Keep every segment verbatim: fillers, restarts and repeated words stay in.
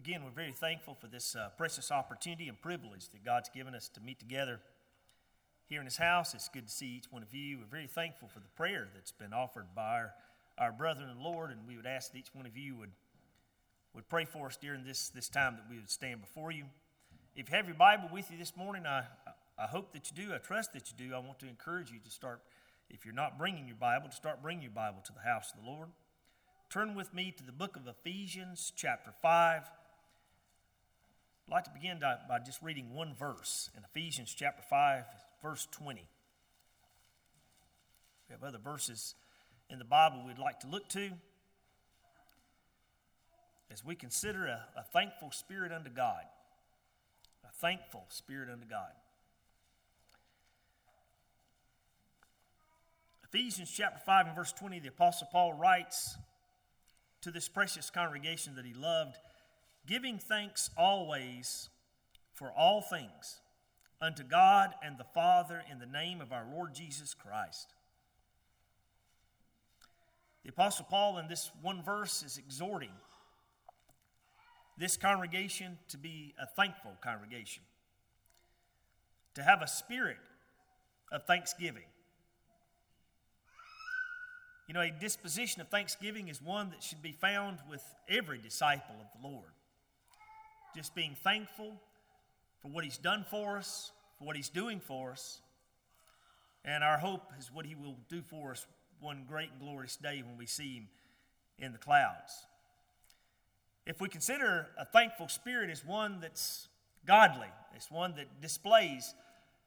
Again, we're very thankful for this uh, precious opportunity and privilege that God's given us to meet together here in His house. It's good to see each one of you. We're very thankful for the prayer that's been offered by our, our brethren in the Lord, and we would ask that each one of you would, would pray for us during this, this time that we would stand before you. If you have your Bible with you this morning, I, I hope that you do. I trust that you do. I want to encourage you to start, if you're not bringing your Bible, to start bringing your Bible to the house of the Lord. Turn with me to the book of Ephesians, chapter five. I'd like to begin by just reading one verse in Ephesians chapter five, verse twenty. We have other verses in the Bible we'd like to look to as we consider a, a thankful spirit unto God. A thankful spirit unto God. Ephesians chapter five and verse twenty, the Apostle Paul writes to this precious congregation that he loved, giving thanks always for all things unto God and the Father in the name of our Lord Jesus Christ. The Apostle Paul in this one verse is exhorting this congregation to be a thankful congregation, to have a spirit of thanksgiving. You know, a disposition of thanksgiving is one that should be found with every disciple of the Lord. Just being thankful for what He's done for us, for what He's doing for us. And our hope is what He will do for us one great and glorious day when we see Him in the clouds. If we consider a thankful spirit as one that's godly, it's one that displays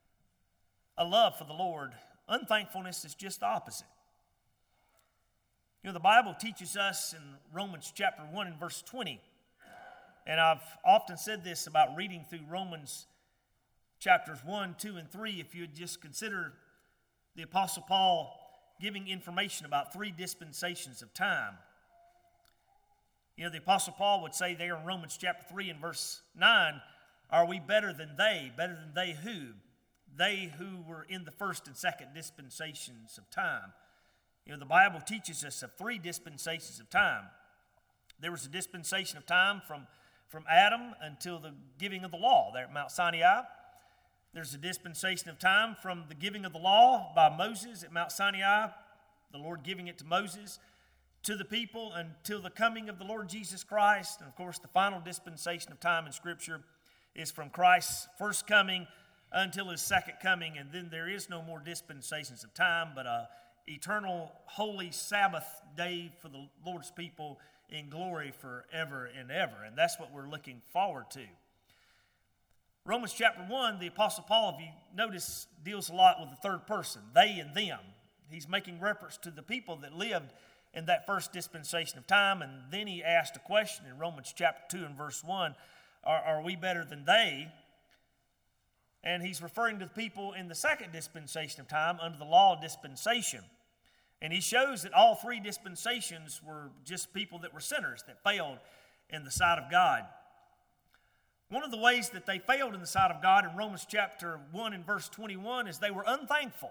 a love for the Lord, unthankfulness is just the opposite. You know, the Bible teaches us in Romans chapter one and verse twenty, and I've often said this about reading through Romans chapters one, two, and three, if you would just consider the Apostle Paul giving information about three dispensations of time. You know, the Apostle Paul would say there in Romans chapter three and verse nine, are we better than they? Better than they who? They who were in the first and second dispensations of time. You know, the Bible teaches us of three dispensations of time. There was a dispensation of time from, from Adam until the giving of the law there at Mount Sinai. There's a dispensation of time from the giving of the law by Moses at Mount Sinai, the Lord giving it to Moses, to the people until the coming of the Lord Jesus Christ. And of course, the final dispensation of time in Scripture is from Christ's first coming until His second coming. And then there is no more dispensations of time, but a eternal holy Sabbath day for the Lord's people in glory forever and ever. And that's what we're looking forward to. Romans chapter one, the Apostle Paul, if you notice, deals a lot with the third person, they and them. He's making reference to the people that lived in that first dispensation of time, and then he asked a question in Romans chapter two and verse one, are, are we better than they? And he's referring to the people in the second dispensation of time under the law dispensation. And he shows that all three dispensations were just people that were sinners, that failed in the sight of God. One of the ways that they failed in the sight of God in Romans chapter one and verse twenty-one is they were unthankful.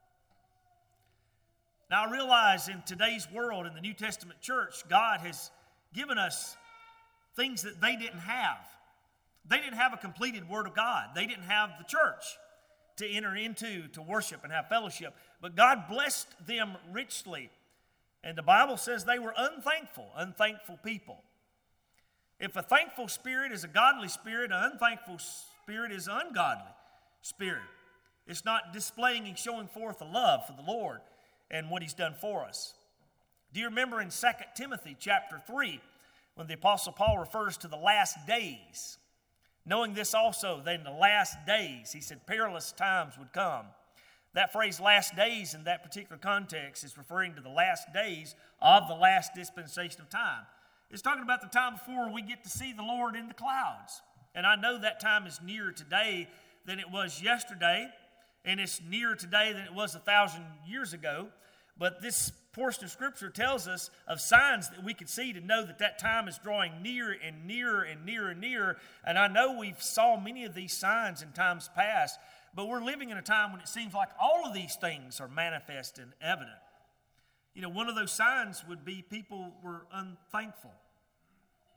Now I realize in today's world, in the New Testament church, God has given us things that they didn't have. They didn't have a completed Word of God. They didn't have the church to enter into, to worship and have fellowship. But God blessed them richly. And the Bible says they were unthankful, unthankful people. If a thankful spirit is a godly spirit, an unthankful spirit is an ungodly spirit. It's not displaying and showing forth a love for the Lord and what He's done for us. Do you remember in Second Timothy chapter three, when the Apostle Paul refers to the last days? Knowing this also, that in the last days, he said, perilous times would come. That phrase, last days, in that particular context, is referring to the last days of the last dispensation of time. It's talking about the time before we get to see the Lord in the clouds. And I know that time is nearer today than it was yesterday, and it's nearer today than it was a thousand years ago. But this portion of Scripture tells us of signs that we can see to know that that time is drawing nearer and nearer and nearer and nearer. And I know we've saw many of these signs in times past, but we're living in a time when it seems like all of these things are manifest and evident. You know, one of those signs would be people were unthankful.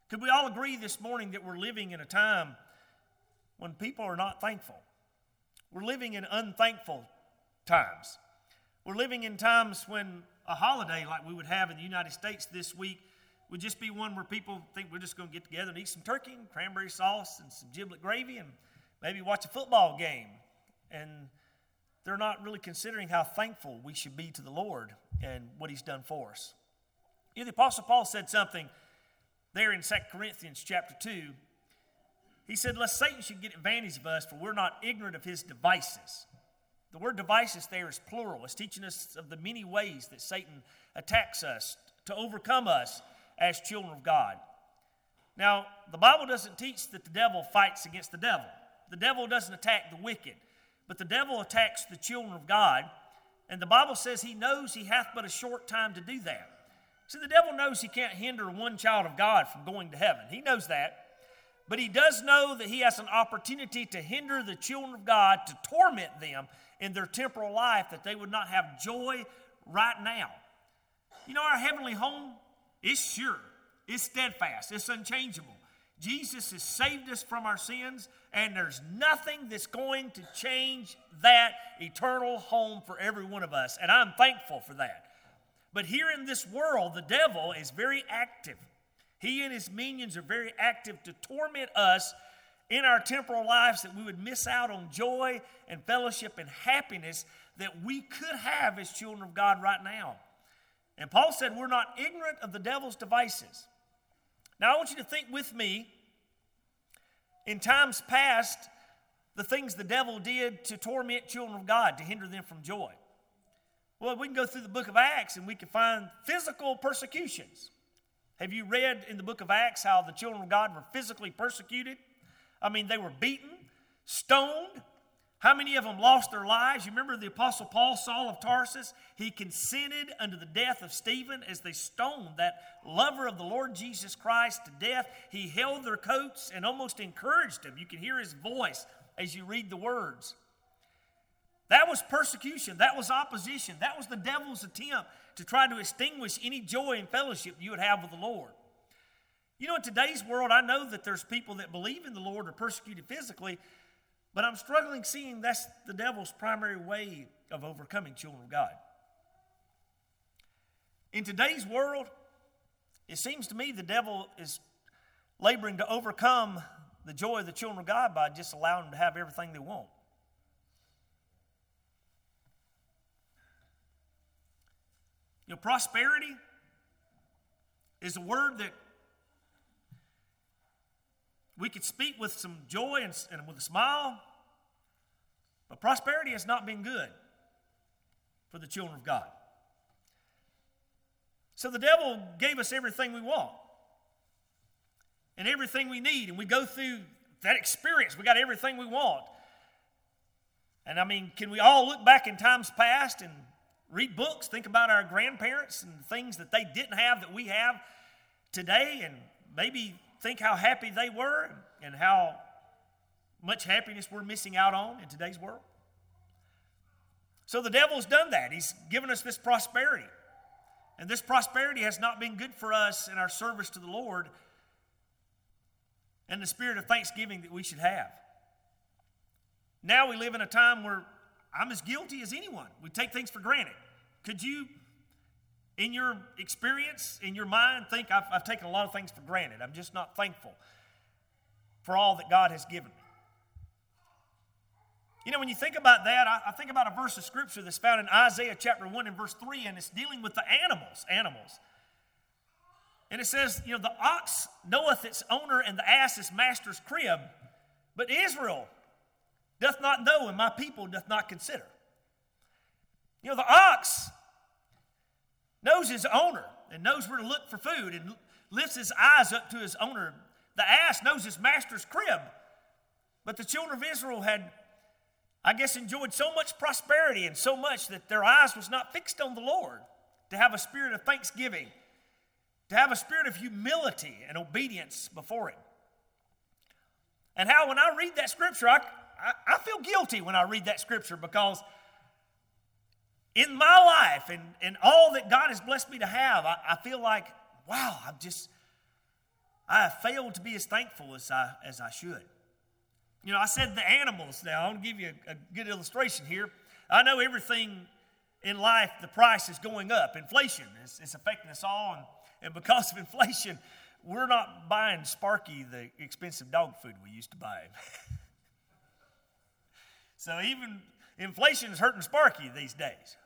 Could we all agree this morning that we're living in a time when people are not thankful? We're living in unthankful times. We're living in times when a holiday like we would have in the United States this week would just be one where people think we're just going to get together and eat some turkey and cranberry sauce and some giblet gravy and maybe watch a football game. And they're not really considering how thankful we should be to the Lord and what He's done for us. You know, the Apostle Paul said something there in Second Corinthians chapter two. He said, lest Satan should get advantage of us, for we're not ignorant of his devices. The word devices there is plural. It's teaching us of the many ways that Satan attacks us to overcome us as children of God. Now, the Bible doesn't teach that the devil fights against the devil. The devil doesn't attack the wicked, but the devil attacks the children of God. And the Bible says he knows he hath but a short time to do that. See, the devil knows he can't hinder one child of God from going to heaven. He knows that. But he does know that he has an opportunity to hinder the children of God, to torment them in their temporal life, that they would not have joy right now. You know, our heavenly home is sure. It's steadfast. It's unchangeable. Jesus has saved us from our sins, and there's nothing that's going to change that eternal home for every one of us. And I'm thankful for that. But here in this world, the devil is very active. He and his minions are very active to torment us in our temporal lives, that we would miss out on joy and fellowship and happiness that we could have as children of God right now. And Paul said we're not ignorant of the devil's devices. Now I want you to think with me, in times past, the things the devil did to torment children of God, to hinder them from joy. Well, we can go through the book of Acts and we can find physical persecutions. Have you read in the book of Acts how the children of God were physically persecuted? I mean, they were beaten, stoned. How many of them lost their lives? You remember the Apostle Paul, Saul of Tarsus? He consented unto the death of Stephen as they stoned that lover of the Lord Jesus Christ to death. He held their coats and almost encouraged him. You can hear his voice as you read the words. That was persecution. That was opposition. That was the devil's attempt to try to extinguish any joy and fellowship you would have with the Lord. You know, in today's world, I know that there's people that believe in the Lord are persecuted physically, but I'm struggling seeing that's the devil's primary way of overcoming children of God. In today's world, it seems to me the devil is laboring to overcome the joy of the children of God by just allowing them to have everything they want. You know, prosperity is a word that we could speak with some joy and, and with a smile, but prosperity has not been good for the children of God. So the devil gave us everything we want and everything we need, and we go through that experience. We got everything we want. And I mean, can we all look back in times past and read books, think about our grandparents and things that they didn't have that we have today, and maybe think how happy they were and how much happiness we're missing out on in today's world? So the devil's done that. He's given us this prosperity. And this prosperity has not been good for us in our service to the Lord and the spirit of thanksgiving that we should have. Now we live in a time where I'm as guilty as anyone. We take things for granted. Could you, in your experience, in your mind, think I've, I've taken a lot of things for granted? I'm just not thankful for all that God has given me. You know, when you think about that, I, I think about a verse of Scripture that's found in Isaiah chapter one and verse three, and it's dealing with the animals, animals. And it says, you know, the ox knoweth its owner and the ass his master's crib, but Israel doth not know, and my people doth not consider. You know, the ox knows his owner and knows where to look for food and lifts his eyes up to his owner. The ass knows his master's crib. But the children of Israel had, I guess, enjoyed so much prosperity and so much that their eyes was not fixed on the Lord, to have a spirit of thanksgiving, to have a spirit of humility and obedience before Him. And how when I read that scripture, I I, I feel guilty when I read that scripture, because in my life and, and all that God has blessed me to have, I, I feel like, wow, I'm just, I have failed to be as thankful as I, as I should. You know, I said the animals. Now, I want to give you a, a good illustration here. I know everything in life, the price is going up. Inflation is, is affecting us all. And, and because of inflation, we're not buying Sparky the expensive dog food we used to buy him. So even inflation is hurting Sparky these days.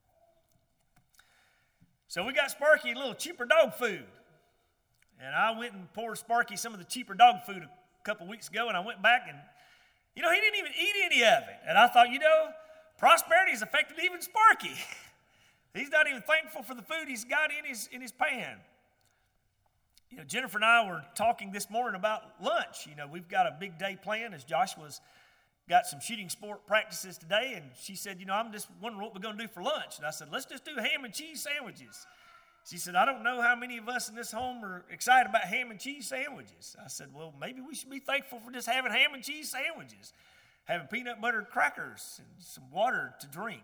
So we got Sparky a little cheaper dog food. And I went and poured Sparky some of the cheaper dog food a couple weeks ago, and I went back and, you know, he didn't even eat any of it. And I thought, you know, prosperity has affected even Sparky. He's not even thankful for the food he's got in his, in his pan. You know, Jennifer and I were talking this morning about lunch. You know, we've got a big day planned as Joshua's got some shooting sport practices today, and she said, you know, I'm just wondering what we're going to do for lunch. And I said, let's just do ham and cheese sandwiches. She said, I don't know how many of us in this home are excited about ham and cheese sandwiches. I said, well, maybe we should be thankful for just having ham and cheese sandwiches, having peanut butter crackers and some water to drink.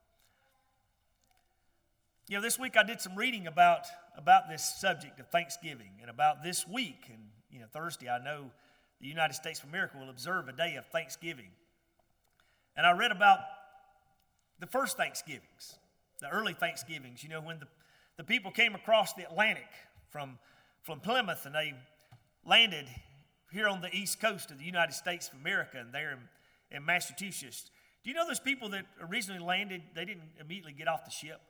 You know, this week I did some reading about, about this subject of Thanksgiving and about this week. And, you know, Thursday I know the United States of America will observe a day of Thanksgiving. And I read about the first Thanksgivings, the early Thanksgivings, you know, when the, the people came across the Atlantic from, from Plymouth, and they landed here on the east coast of the United States of America and there in, in Massachusetts. Do you know those people that originally landed, they didn't immediately get off the ship?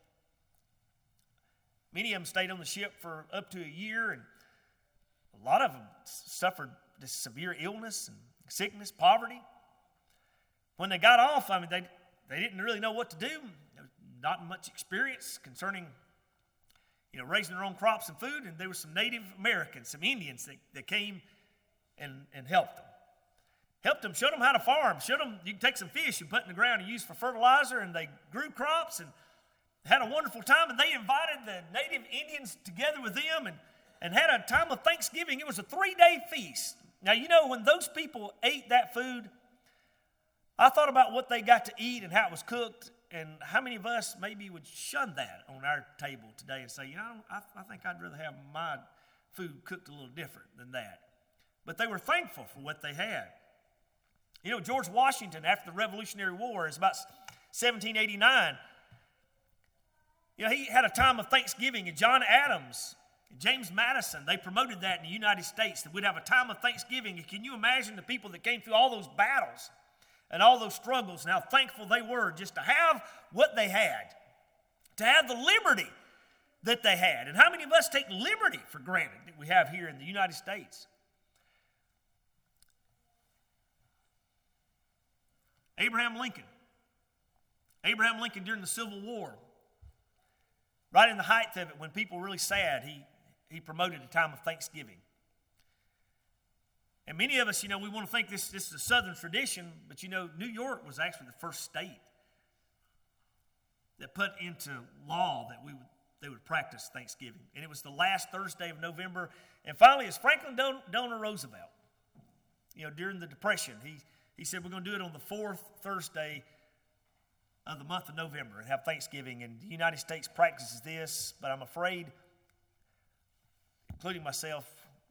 Many of them stayed on the ship for up to a year, and a lot of them suffered this severe illness and sickness, poverty. When they got off, I mean, they, they didn't really know what to do. There was not much experience concerning, you know, raising their own crops and food. And there were some Native Americans, some Indians that, that came and, and helped them. Helped them, showed them how to farm, showed them you can take some fish and put in the ground and use for fertilizer, and they grew crops and had a wonderful time. And they invited the Native Indians together with them and, and had a time of Thanksgiving. It was a three-day feast. Now, you know, when those people ate that food, I thought about what they got to eat and how it was cooked, and how many of us maybe would shun that on our table today and say, you know, I, I think I'd rather have my food cooked a little different than that. But they were thankful for what they had. You know, George Washington, after the Revolutionary War, is about seventeen eighty-nine, you know, he had a time of Thanksgiving, and John Adams, James Madison, they promoted that in the United States, that we'd have a time of Thanksgiving. And can you imagine the people that came through all those battles and all those struggles and how thankful they were just to have what they had, to have the liberty that they had? And how many of us take liberty for granted that we have here in the United States? Abraham Lincoln. Abraham Lincoln during the Civil War, right in the height of it, when people were really sad, he He promoted a time of Thanksgiving. And many of us, you know, we want to think this, this is a Southern tradition, but you know, New York was actually the first state that put into law that we would, they would practice Thanksgiving. And it was the last Thursday of November. And finally, it's Franklin Delano Roosevelt. You know, during the Depression, he, he said, we're going to do it on the fourth Thursday of the month of November and have Thanksgiving. And the United States practices this, but I'm afraid, including myself,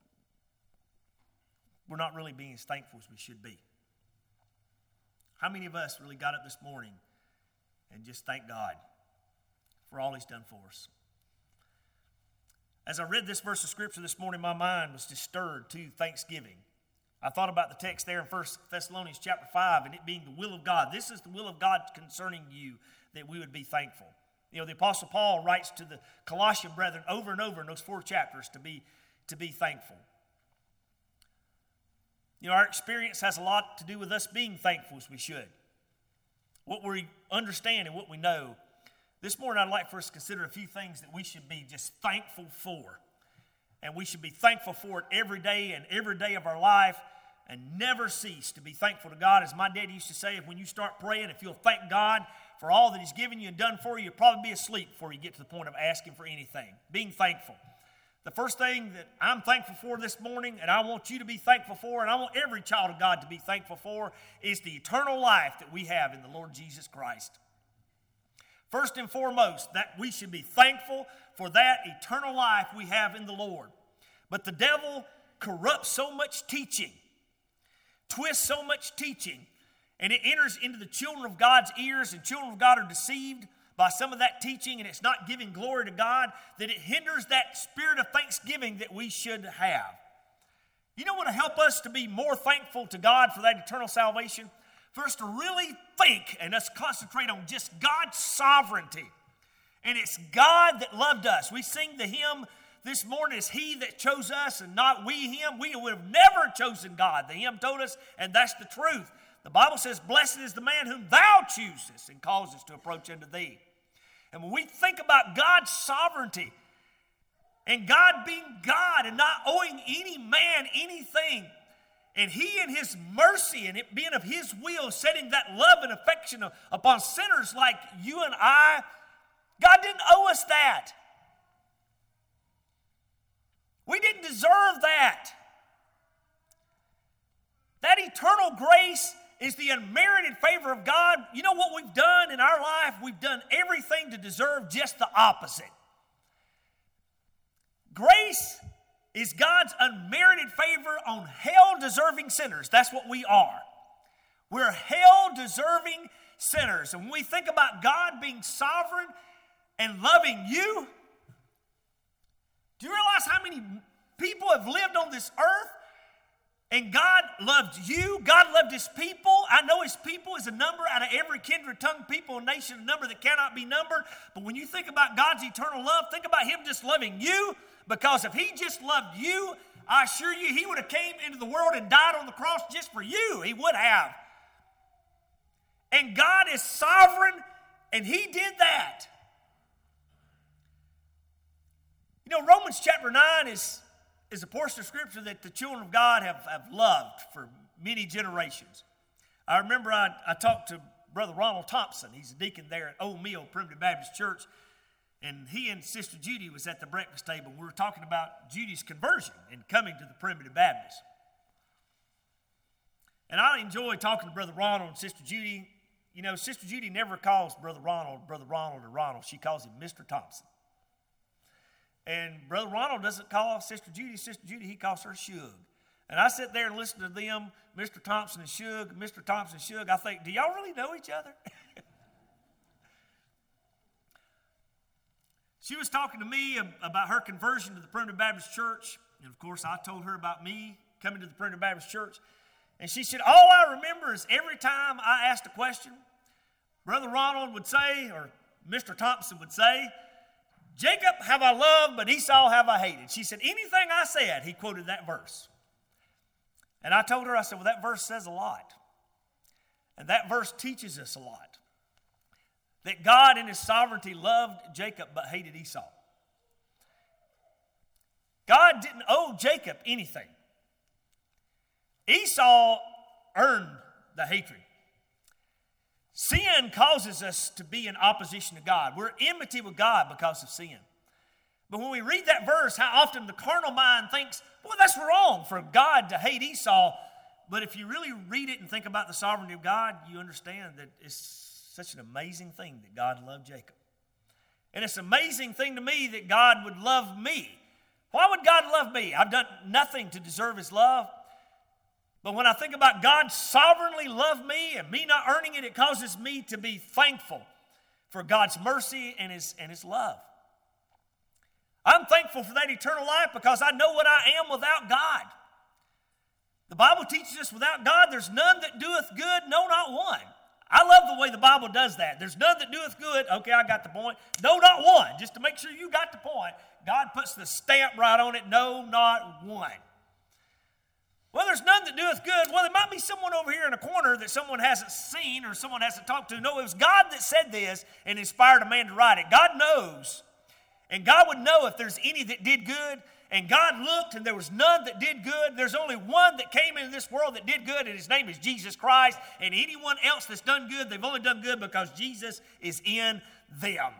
we're not really being as thankful as we should be. How many of us really got up this morning and just thank God for all He's done for us? As I read this verse of Scripture this morning, my mind was just stirred to thanksgiving. I thought about the text there in First Thessalonians chapter five, and it being the will of God. This is the will of God concerning you, that we would be thankful. You know, the Apostle Paul writes to the Colossian brethren over and over in those four chapters to be, to be thankful. You know, our experience has a lot to do with us being thankful as we should. What we understand and what we know. This morning I'd like for us to consider a few things that we should be just thankful for. And we should be thankful for it every day and every day of our life, and never cease to be thankful to God. As my dad used to say, if when you start praying, if you'll thank God for all that He's given you and done for you, you'll probably be asleep before you get to the point of asking for anything. Being thankful. The first thing that I'm thankful for this morning, and I want you to be thankful for, and I want every child of God to be thankful for, is the eternal life that we have in the Lord Jesus Christ. First and foremost, that we should be thankful for that eternal life we have in the Lord. But the devil corrupts so much teaching, twists so much teaching, and it enters into the children of God's ears, and children of God are deceived by some of that teaching, and it's not giving glory to God, that it hinders that spirit of thanksgiving that we should have. You know what will help us to be more thankful to God for that eternal salvation? For us to really think and us concentrate on just God's sovereignty. And it's God that loved us. We sing the hymn this morning, it's He that chose us and not we Him. We would have never chosen God. The hymn told us, and that's the truth. The Bible says, blessed is the man whom thou choosest and causes to approach unto thee. And when we think about God's sovereignty and God being God and not owing any man anything, and He in His mercy and it being of His will, setting that love and affection upon sinners like you and I, God didn't owe us that. We didn't deserve that. That eternal grace is the unmerited favor of God. You know what we've done in our life? We've done everything to deserve just the opposite. Grace is God's unmerited favor on hell-deserving sinners. That's what we are. We're hell-deserving sinners. And when we think about God being sovereign and loving you, do you realize how many people have lived on this earth? And God loved you. God loved His people. I know His people is a number out of every kindred, tongue, people, and nation, a number that cannot be numbered. But when you think about God's eternal love, think about Him just loving you. Because if He just loved you, I assure you He would have came into the world and died on the cross just for you. He would have. And God is sovereign, and He did that. You know, Romans chapter nine is, is a portion of Scripture that the children of God have, have loved for many generations. I remember I, I talked to Brother Ronald Thompson. He's a deacon there at Old Mill Primitive Baptist Church. And he and Sister Judy was at the breakfast table. We were talking about Judy's conversion and coming to the Primitive Baptist. And I enjoy talking to Brother Ronald and Sister Judy. You know, Sister Judy never calls Brother Ronald Brother Ronald or Ronald. She calls him Mister Thompson. And Brother Ronald doesn't call Sister Judy Sister Judy. He calls her Shug. And I sit there and listen to them, Mister Thompson and Shug, Mister Thompson and Shug. I think, do y'all really know each other? She was talking to me about her conversion to the Primitive Baptist Church. And, of course, I told her about me coming to the Primitive Baptist Church. And she said, all I remember is every time I asked a question, Brother Ronald would say, or Mister Thompson would say, Jacob have I loved, but Esau have I hated. She said, anything I said, he quoted that verse. And I told her, I said, well, that verse says a lot. And that verse teaches us a lot. That God in His sovereignty loved Jacob but hated Esau. God didn't owe Jacob anything. Esau earned the hatred. Sin causes us to be in opposition to God. We're enmity with God because of sin. But when we read that verse, how often the carnal mind thinks, boy, that's wrong for God to hate Esau. But if you really read it and think about the sovereignty of God, you understand that it's such an amazing thing that God loved Jacob. And it's an amazing thing to me that God would love me. Why would God love me? I've done nothing to deserve His love. But when I think about God sovereignly love me and me not earning it, it causes me to be thankful for God's mercy and His, and His love. I'm thankful for that eternal life because I know what I am without God. The Bible teaches us without God there's none that doeth good, no, not one. I love the way the Bible does that. There's none that doeth good. Okay, I got the point. No, not one. Just to make sure you got the point. God puts the stamp right on it. No, not one. Well, there's none that doeth good. Well, there might be someone over here in a corner that someone hasn't seen or someone hasn't talked to. No, it was God that said this and inspired a man to write it. God knows. And God would know if there's any that did good. And God looked and there was none that did good. There's only one that came into this world that did good, and His name is Jesus Christ. And anyone else that's done good, they've only done good because Jesus is in them.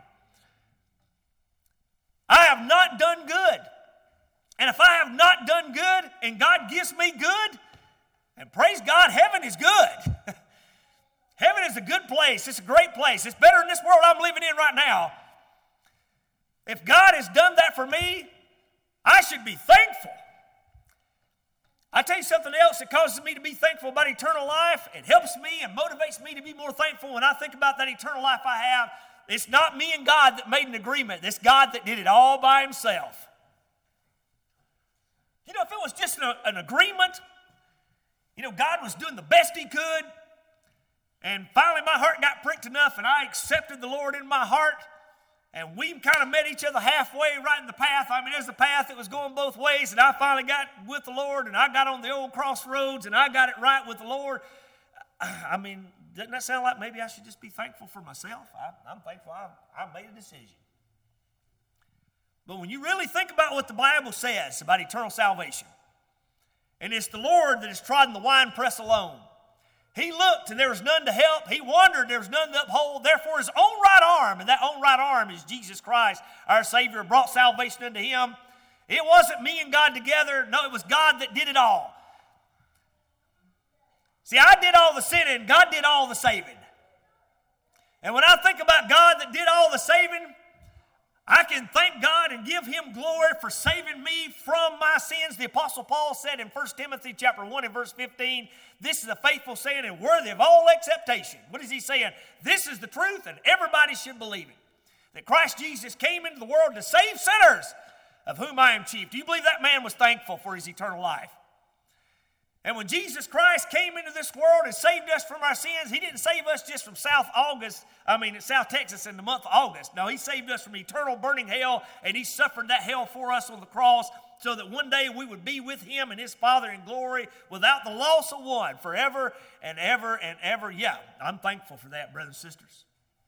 I have not done good. And if I have not done good and God gives me good, and praise God, heaven is good. Heaven is a good place. It's a great place. It's better than this world I'm living in right now. If God has done that for me, I should be thankful. tell you something else that causes me to be thankful about eternal life. It helps me and motivates me to be more thankful when I think about that eternal life I have. It's not me and God that made an agreement. It's God that did it all by himself. You know, if it was just an, an agreement, you know, God was doing the best he could, and finally my heart got pricked enough and I accepted the Lord in my heart, and we kind of met each other halfway right in the path. I mean, there's a path that was going both ways, and I finally got with the Lord, and I got on the old crossroads, and I got it right with the Lord. I mean, doesn't that sound like maybe I should just be thankful for myself? I, I'm thankful I, I made a decision. But when you really think about what the Bible says about eternal salvation, and it's the Lord that is trodden the winepress alone. He looked, and there was none to help. He wandered, there was none to uphold. Therefore, his own right arm, and that own right arm is Jesus Christ, our Savior, brought salvation unto him. It wasn't me and God together. No, it was God that did it all. See, I did all the sinning. God did all the saving. And when I think about God that did all the saving, I can thank God and give him glory for saving me from my sins. The Apostle Paul said in First Timothy chapter one and verse fifteen, this is a faithful saying and worthy of all acceptation. What is he saying? This is the truth, and everybody should believe it. That Christ Jesus came into the world to save sinners, of whom I am chief. Do you believe that man was thankful for his eternal life? And when Jesus Christ came into this world and saved us from our sins, he didn't save us just from South August, I mean South Texas in the month of August. No, he saved us from eternal burning hell, and he suffered that hell for us on the cross so that one day we would be with him and his Father in glory without the loss of one forever and ever and ever. Yeah, I'm thankful for that, brothers and sisters.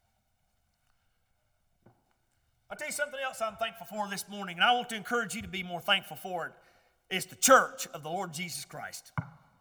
I'll tell you something else I'm thankful for this morning, and I want to encourage you to be more thankful for it. It's the church of the Lord Jesus Christ.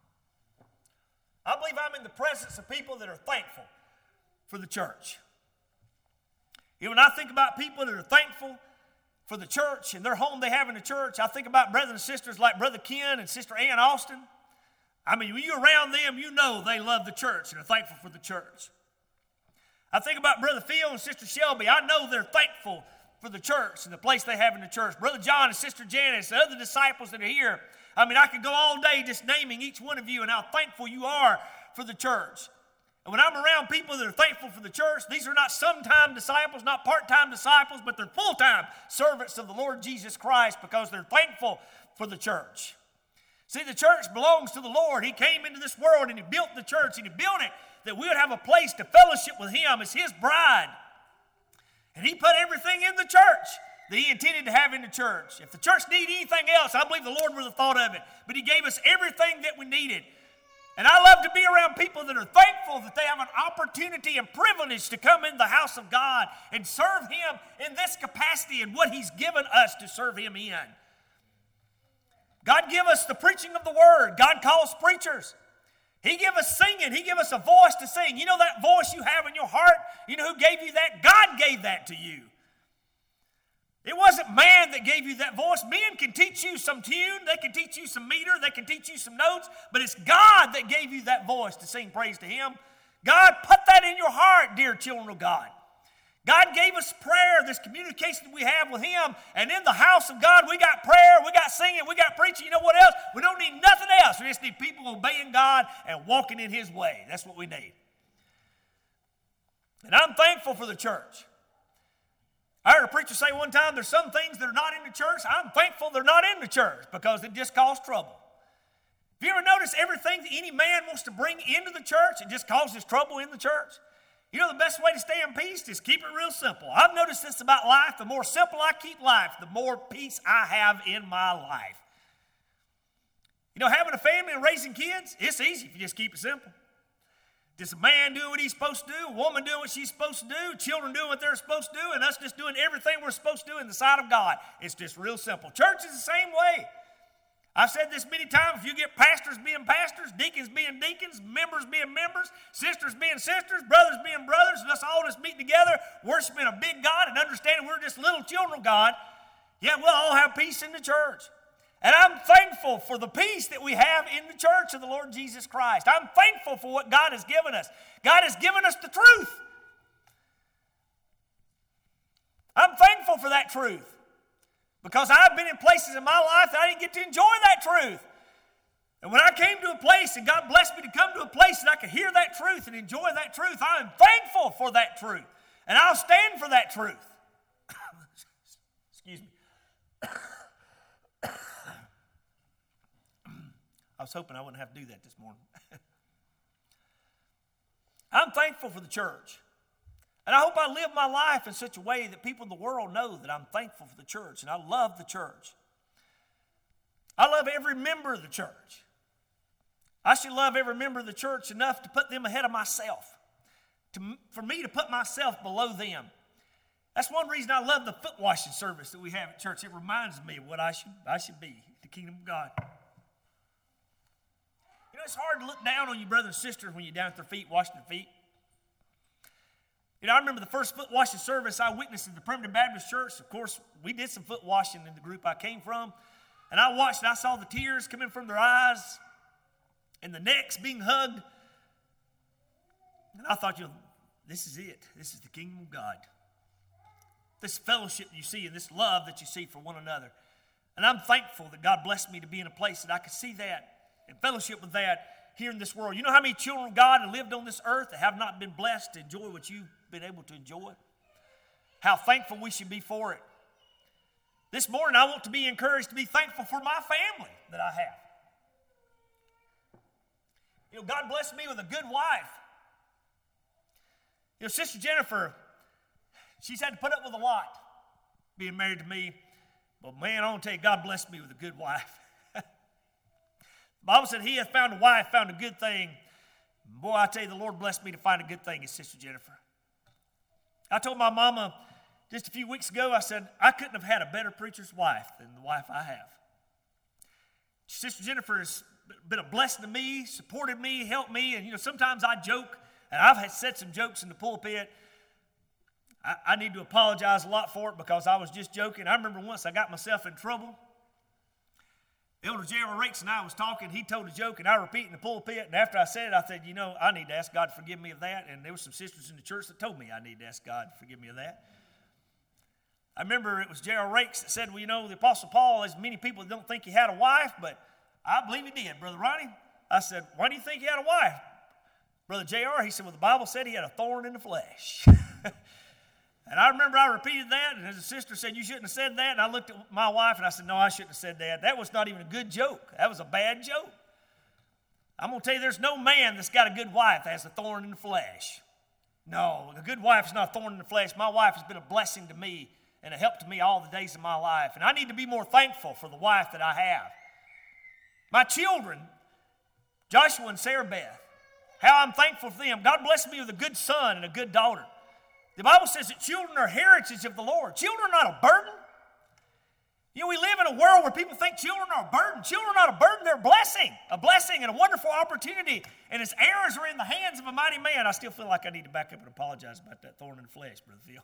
I believe I'm in the presence of people that are thankful for the church. You know, when I think about people that are thankful for the church and their home they have in the church, I think about brothers and sisters like Brother Ken and Sister Ann Austin. I mean, when you're around them, you know they love the church and are thankful for the church. I think about Brother Phil and Sister Shelby. I know they're thankful for the church and the place they have in the church. Brother John and Sister Janice, the other disciples that are here. I mean, I could go all day just naming each one of you and how thankful you are for the church. And when I'm around people that are thankful for the church, these are not sometime disciples, not part-time disciples, but they're full-time servants of the Lord Jesus Christ because they're thankful for the church. See, the church belongs to the Lord. He came into this world and he built the church, and he built it that we would have a place to fellowship with him as his bride. And he put everything in the church that he intended to have in the church. If the church needed anything else, I believe the Lord would have thought of it. But he gave us everything that we needed. And I love to be around people that are thankful that they have an opportunity and privilege to come in the house of God and serve him in this capacity and what he's given us to serve him in. God give us the preaching of the word. God calls preachers. He gave us singing. He gave us a voice to sing. You know that voice you have in your heart? You know who gave you that? God gave that to you. It wasn't man that gave you that voice. Men can teach you some tune. They can teach you some meter. They can teach you some notes. But it's God that gave you that voice to sing praise to him. God put that in your heart, dear children of God. God gave us prayer, this communication we have with him. And in the house of God, we got prayer, we got singing, we got preaching. You know what else? We don't need nothing else. We just need people obeying God and walking in his way. That's what we need. And I'm thankful for the church. I heard a preacher say one time, there's some things that are not in the church. I'm thankful they're not in the church because it just causes trouble. Have you ever noticed everything that any man wants to bring into the church, it just causes trouble in the church? You know, the best way to stay in peace is keep it real simple. I've noticed this about life. The more simple I keep life, the more peace I have in my life. You know, having a family and raising kids, it's easy if you just keep it simple. Just a man doing what he's supposed to do, a woman doing what she's supposed to do, children doing what they're supposed to do, and us just doing everything we're supposed to do in the sight of God. It's just real simple. Church is the same way. I've said this many times. If you get pastors being pastors, deacons being deacons, members being members, sisters being sisters, brothers being brothers, and us all just meeting together, worshiping a big God and understanding we're just little children of God, yeah, we'll all have peace in the church. And I'm thankful for the peace that we have in the church of the Lord Jesus Christ. I'm thankful for what God has given us. God has given us the truth. I'm thankful for that truth. Because I've been in places in my life that I didn't get to enjoy that truth. And when I came to a place, and God blessed me to come to a place that I could hear that truth and enjoy that truth, I am thankful for that truth. And I'll stand for that truth. Excuse me. I was hoping I wouldn't have to do that this morning. I'm thankful for the church. And I hope I live my life in such a way that people in the world know that I'm thankful for the church and I love the church. I love every member of the church. I should love every member of the church enough to put them ahead of myself, to, for me to put myself below them. That's one reason I love the foot washing service that we have at church. It reminds me of what I should, I should be, the kingdom of God. You know, it's hard to look down on your brothers and sisters when you're down at their feet, washing their feet. You know, I remember the first foot washing service I witnessed in the Primitive Baptist Church. Of course, we did some foot washing in the group I came from. And I watched and I saw the tears coming from their eyes and the necks being hugged. And I thought, you know, this is it. This is the kingdom of God. This fellowship you see and this love that you see for one another. And I'm thankful that God blessed me to be in a place that I could see that and fellowship with that here in this world. You know how many children of God have lived on this earth that have not been blessed to enjoy what you've been able to enjoy? How thankful we should be for it. This morning I want to be encouraged to be thankful for my family that I have. You know, God blessed me with a good wife. You know, Sister Jennifer, she's had to put up with a lot being married to me. But man, I want to tell you, God blessed me with a good wife. The Bible said he hath found a wife, found a good thing. Boy, I tell you, the Lord blessed me to find a good thing in Sister Jennifer. I told my mama just a few weeks ago, I said, I couldn't have had a better preacher's wife than the wife I have. Sister Jennifer has been a blessing to me, supported me, helped me. And, you know, sometimes I joke, and I've had said some jokes in the pulpit. I, I need to apologize a lot for it because I was just joking. I remember once I got myself in trouble. Elder J R Rakes and I was talking. He told a joke, and I repeat in the pulpit. And after I said it, I said, you know, I need to ask God to forgive me of that. And there were some sisters in the church that told me I need to ask God to forgive me of that. I remember it was J R Rakes that said, well, you know, the Apostle Paul, as many people don't think he had a wife, but I believe he did, Brother Ronnie. I said, why do you think he had a wife? Brother J R, he said, well, the Bible said he had a thorn in the flesh. And I remember I repeated that, and his sister said, you shouldn't have said that. And I looked at my wife, and I said, no, I shouldn't have said that. That was not even a good joke. That was a bad joke. I'm going to tell you, there's no man that's got a good wife that has a thorn in the flesh. No, a good wife is not a thorn in the flesh. My wife has been a blessing to me and a help to me all the days of my life. And I need to be more thankful for the wife that I have. My children, Joshua and Sarah Beth, how I'm thankful for them. God blessed me with a good son and a good daughter. The Bible says that children are heritage of the Lord. Children are not a burden. You know, we live in a world where people think children are a burden. Children are not a burden, they're a blessing. A blessing and a wonderful opportunity. And his heirs are in the hands of a mighty man. I still feel like I need to back up and apologize about that thorn in the flesh, Brother Phil.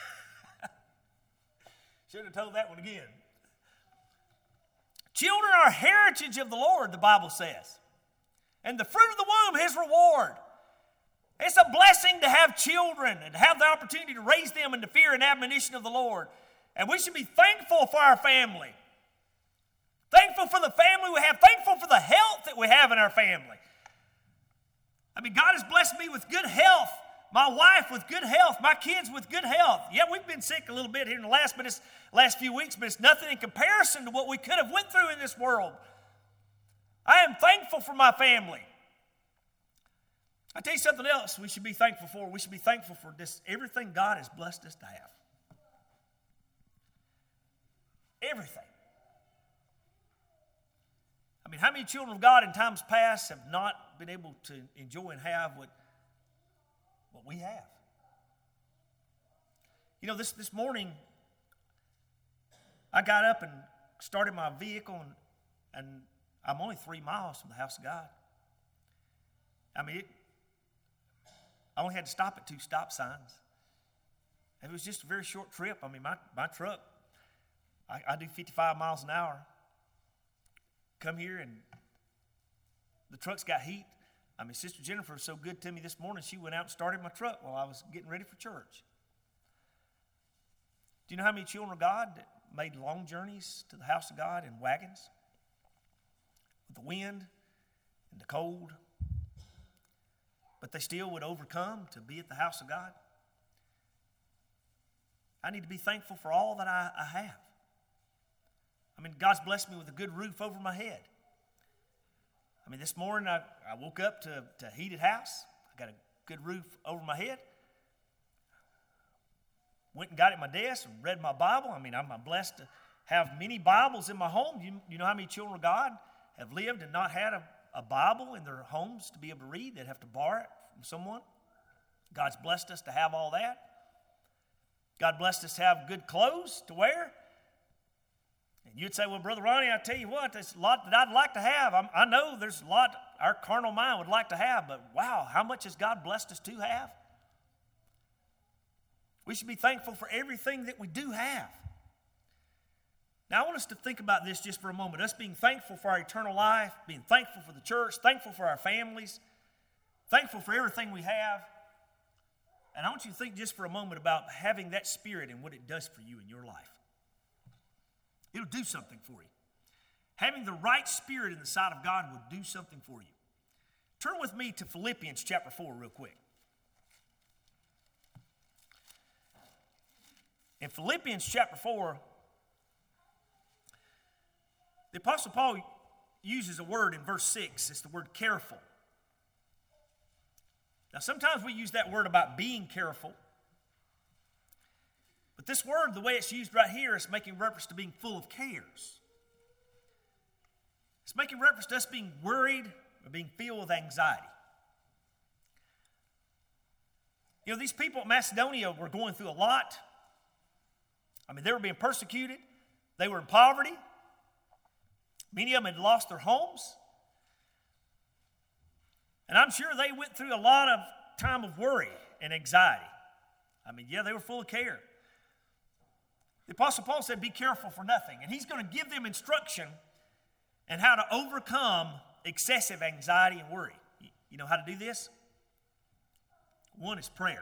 Should have told that one again. Children are heritage of the Lord, the Bible says. And the fruit of the womb, his reward. It's a blessing to have children and to have the opportunity to raise them in the fear and admonition of the Lord. And we should be thankful for our family. Thankful for the family we have. Thankful for the health that we have in our family. I mean, God has blessed me with good health. My wife with good health. My kids with good health. Yeah, we've been sick a little bit here in the last, minutes, last few weeks, but it's nothing in comparison to what we could have went through in this world. I am thankful for my family. I'll tell you something else we should be thankful for. We should be thankful for this, everything God has blessed us to have. Everything. I mean, how many children of God in times past have not been able to enjoy and have what, what we have? You know, this, this morning, I got up and started my vehicle, and, and I'm only three miles from the house of God. I mean, it, I only had to stop at two stop signs. It was just a very short trip. I mean, my, my truck, I, I do fifty-five miles an hour. Come here, and the truck's got heat. I mean, Sister Jennifer was so good to me this morning, she went out and started my truck while I was getting ready for church. Do you know how many children of God that made long journeys to the house of God in wagons? With the wind, and the cold, but they still would overcome to be at the house of God. I need to be thankful for all that I, I have. I mean, God's blessed me with a good roof over my head. I mean, this morning I, I woke up to, to a heated house. I got a good roof over my head. Went and got at my desk and read my Bible. I mean, I'm blessed to have many Bibles in my home. You, you know how many children of God have lived and not had a, a Bible in their homes to be able to read? They'd have to borrow it from someone. God's blessed us to have all that. God blessed us to have good clothes to wear. And you'd say, well, Brother Ronnie, I tell you what, there's a lot that I'd like to have. I'm, I know there's a lot our carnal mind would like to have, but wow, how much has God blessed us to have? We should be thankful for everything that we do have. Now, I want us to think about this just for a moment. Us being thankful for our eternal life, being thankful for the church, thankful for our families, thankful for everything we have. And I want you to think just for a moment about having that spirit and what it does for you in your life. It'll do something for you. Having the right spirit in the sight of God will do something for you. Turn with me to Philippians chapter four real quick. In Philippians chapter four, the Apostle Paul uses a word in verse six. It's the word careful. Now, sometimes we use that word about being careful. But this word, the way it's used right here, is making reference to being full of cares. It's making reference to us being worried or being filled with anxiety. You know, these people at Macedonia were going through a lot. I mean, they were being persecuted. They were in poverty. Many of them had lost their homes. And I'm sure they went through a lot of time of worry and anxiety. I mean, yeah, they were full of care. The Apostle Paul said, be careful for nothing. And he's going to give them instruction on how to overcome excessive anxiety and worry. You know how to do this? One is prayer.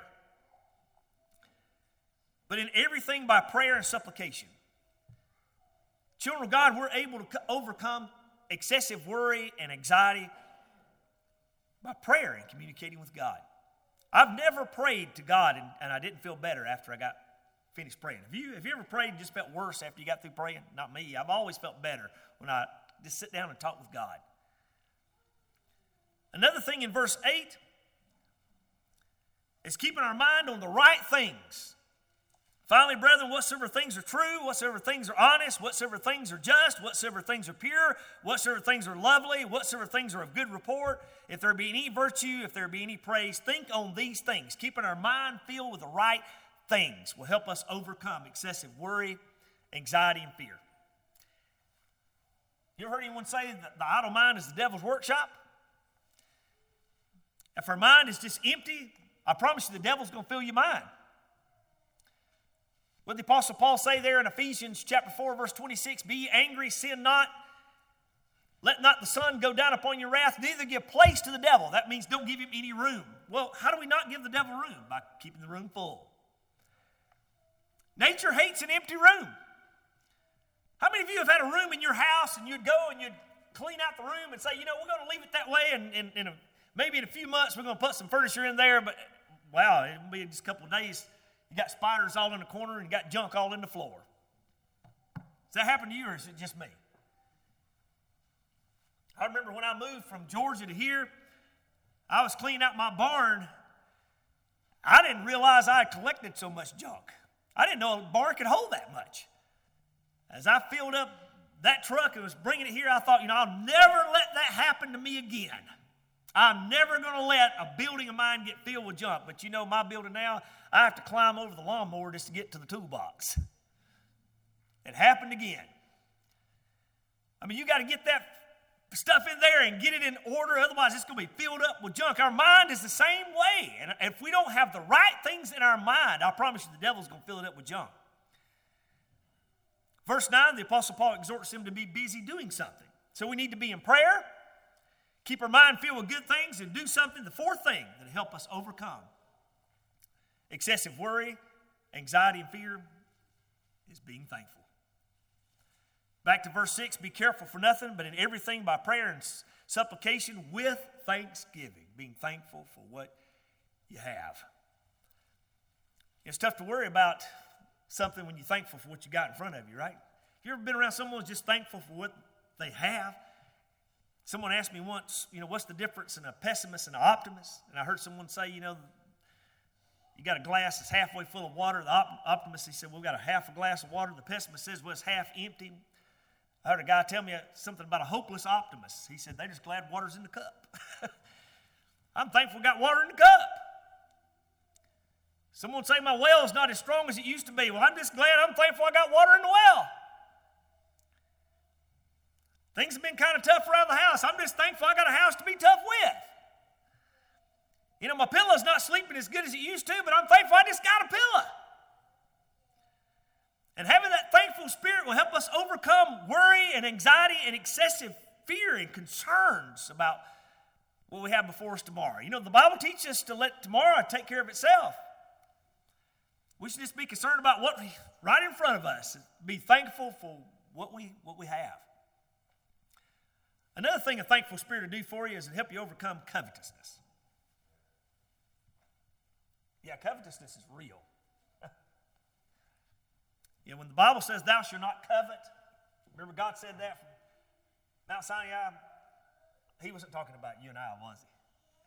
But in everything by prayer and supplication. Children of God, we're able to overcome excessive worry and anxiety by prayer and communicating with God. I've never prayed to God and, and I didn't feel better after I got finished praying. Have you, have you ever prayed and just felt worse after you got through praying? Not me. I've always felt better when I just sit down and talk with God. Another thing in verse eight is keeping our mind on the right things. Finally, brethren, whatsoever things are true, whatsoever things are honest, whatsoever things are just, whatsoever things are pure, whatsoever things are lovely, whatsoever things are of good report, if there be any virtue, if there be any praise, think on these things. Keeping our mind filled with the right things will help us overcome excessive worry, anxiety, and fear. You ever heard anyone say that the idle mind is the devil's workshop? If our mind is just empty, I promise you the devil's going to fill your mind. What did the Apostle Paul say there in Ephesians chapter four, verse twenty-six? Be ye angry, sin not. Let not the sun go down upon your wrath, neither give place to the devil. That means don't give him any room. Well, how do we not give the devil room? By keeping the room full. Nature hates an empty room. How many of you have had a room in your house and you'd go and you'd clean out the room and say, you know, we're going to leave it that way and, and, and maybe in a few months we're going to put some furniture in there, but wow, it'll be just a couple of days. You got spiders all in the corner and you got junk all in the floor. Does that happen to you or is it just me? I remember when I moved from Georgia to here, I was cleaning out my barn. I didn't realize I had collected so much junk. I didn't know a barn could hold that much. As I filled up that truck and was bringing it here, I thought, you know, I'll never let that happen to me again. I'm never going to let a building of mine get filled with junk. But you know, my building now, I have to climb over the lawnmower just to get to the toolbox. It happened again. I mean, you got to get that stuff in there and get it in order. Otherwise, it's going to be filled up with junk. Our mind is the same way. And if we don't have the right things in our mind, I promise you the devil's going to fill it up with junk. Verse nine, the Apostle Paul exhorts him to be busy doing something. So we need to be in prayer, keep our mind filled with good things, and do something. The fourth thing that will help us overcome excessive worry, anxiety, and fear is being thankful. Back to verse six, be careful for nothing, but in everything by prayer and Supplication with thanksgiving, being thankful for what you have. It's tough to worry about something when you're thankful for what you got in front of you, right? Have you ever been around someone who's just thankful for what they have? Someone asked me once, you know, what's the difference in a pessimist and an optimist? And I heard someone say, you know, you got a glass that's halfway full of water. The op- optimist, he said, well, we've got a half a glass of water. The pessimist says, well, it's half empty. I heard a guy tell me something about a hopeless optimist. He said, they're just glad water's in the cup. I'm thankful I got water in the cup. Someone say my well is not as strong as it used to be. Well, I'm just glad I'm thankful I got water in the well. Things have been kind of tough around the house. I'm just thankful I got a house to be tough with. You know, my pillow's not sleeping as good as it used to, but I'm thankful I just got a pillow. And having that thankful spirit will help us overcome worry and anxiety and excessive fear and concerns about what we have before us tomorrow. You know, the Bible teaches us to let tomorrow take care of itself. We should just be concerned about what we, right in front of us. Be thankful for what we, what we have. Another thing a thankful spirit will do for you is to help you overcome covetousness. Yeah, covetousness is real. Yeah, when the Bible says thou shalt not covet, remember God said that from Mount Sinai? He wasn't talking about you and I, was he?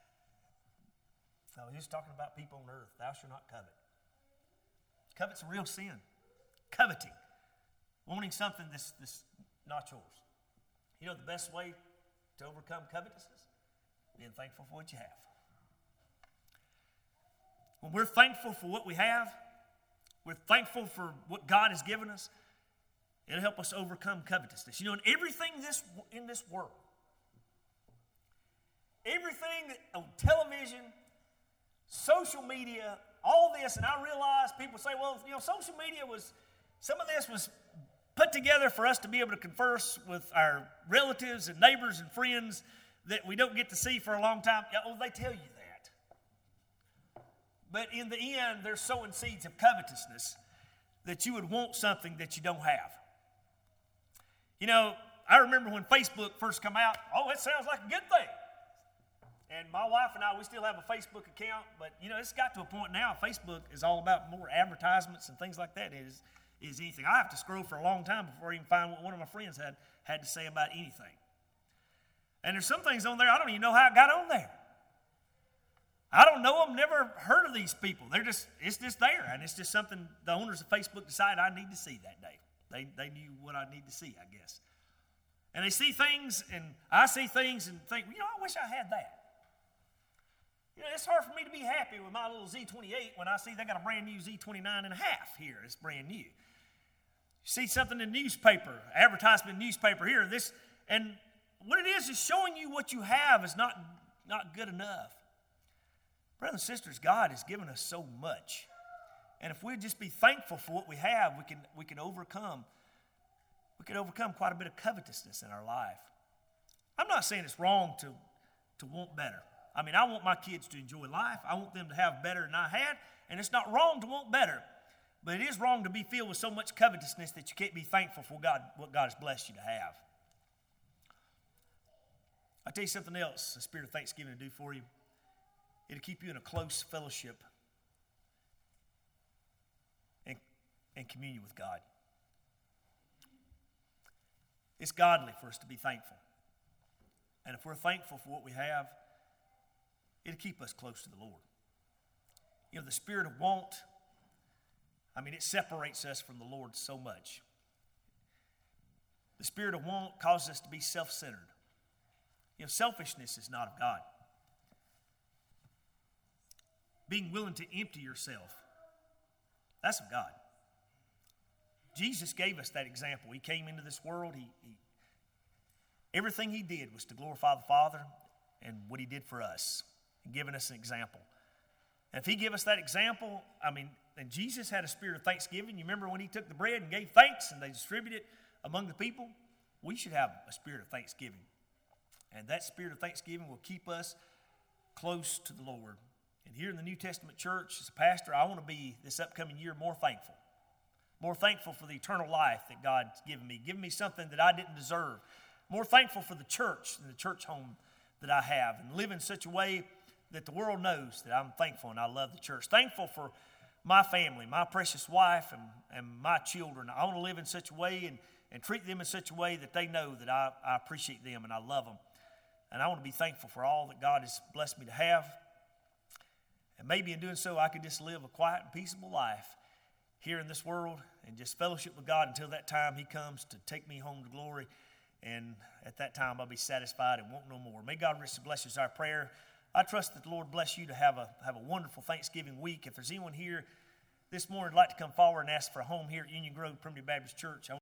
No, he was talking about people on earth. Thou shalt not covet. Covet's a real sin. Coveting. Wanting something that's, that's not yours. You know the best way to overcome covetousness? Being thankful for what you have. When we're thankful for what we have, we're thankful for what God has given us, it'll help us overcome covetousness. You know, in everything this, in this world, everything on television, social media, all this, and I realize people say, well, you know, social media was, some of this was put together for us to be able to converse with our relatives and neighbors and friends that we don't get to see for a long time. Yeah, oh, they tell you that. But in the end, they're sowing seeds of covetousness that you would want something that you don't have. You know, I remember when Facebook first came out, oh, it sounds like a good thing. And my wife and I, we still have a Facebook account, but, you know, it's got to a point now, Facebook is all about more advertisements and things like that is, is anything. I have to scroll for a long time before I even find what one of my friends had, had to say about anything. And there's some things on there, I don't even know how it got on there. I don't know them, never heard of these people. They're just, it's just there, and it's just something the owners of Facebook decided I need to see that day. They, they knew what I need to see, I guess. And they see things, and I see things and think, you know, I wish I had that. You know, it's hard for me to be happy with my little Z twenty-eight when I see they got a brand new Z twenty-nine and a half here. It's brand new. You see something in the newspaper, advertisement in the newspaper here, this, and what it is is showing you what you have is not, not good enough. Brothers and sisters, God has given us so much. And if we'd just be thankful for what we have, we can, we can overcome, we can overcome quite a bit of covetousness in our life. I'm not saying it's wrong to, to want better. I mean, I want my kids to enjoy life. I want them to have better than I had. And it's not wrong to want better. But it is wrong to be filled with so much covetousness that you can't be thankful for God, what God has blessed you to have. I'll tell you something else the spirit of thanksgiving will do for you. It'll keep you in a close fellowship and, and communion with God. It's godly for us to be thankful. And if we're thankful for what we have, it'll keep us close to the Lord. You know, the spirit of want, I mean, it separates us from the Lord so much. The spirit of want causes us to be self-centered. You know, selfishness is not of God. Being willing to empty yourself, that's of God. Jesus gave us that example. He came into this world. He, he, everything he did was to glorify the Father and what he did for us, and giving us an example. And if he gave us that example, I mean, and Jesus had a spirit of thanksgiving. You remember when he took the bread and gave thanks and they distributed it among the people? We should have a spirit of thanksgiving. And that spirit of thanksgiving will keep us close to the Lord. And here in the New Testament church, as a pastor, I want to be, this upcoming year, more thankful. More thankful for the eternal life that God's given me. Given me something that I didn't deserve. more thankful for the church and the church home that I have, and live in such a way that the world knows that I'm thankful and I love the church. Thankful for my family, my precious wife, and, and my children. I want to live in such a way and, and treat them in such a way that they know that I, I appreciate them and I love them. And I want to be thankful for all that God has blessed me to have. And maybe in doing so, I could just live a quiet and peaceable life here in this world and just fellowship with God until that time He comes to take me home to glory. And at that time, I'll be satisfied and want no more. May God richly bless you is our prayer. I trust that the Lord bless you to have a have a wonderful Thanksgiving week. If there's anyone here this morning who'd like to come forward and ask for a home here at Union Grove Primitive Baptist Church, I